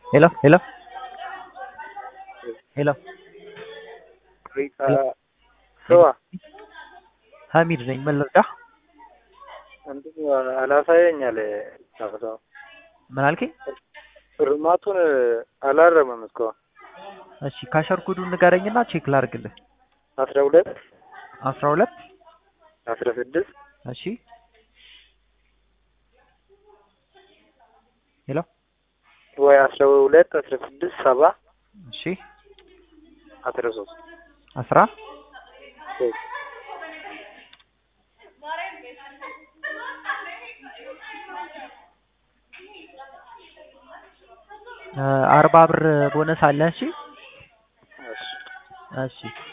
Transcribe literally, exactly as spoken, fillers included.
Hello, hello, hello, hello. ሰዋ ሀሚድ ነኝ። ምን ልርዳህ? እንዴ አላሳየኛል ታፈታው ምን አልከኝ? ርማቱን አላረመም እስካሁን። እሺ ካሸር ኮዱን ንገረኝና ቼክ ላድርግልህ። አስራ ሁለት አስራ ሁለት አስራ ስድስት እሺ ሄሎ ወይ አስራ ሁለት አስራ ስድስት ሰባ እሺ አስራ ሶስት አስራ አርባ ብር ቦነስ አለ። እሺ እሺ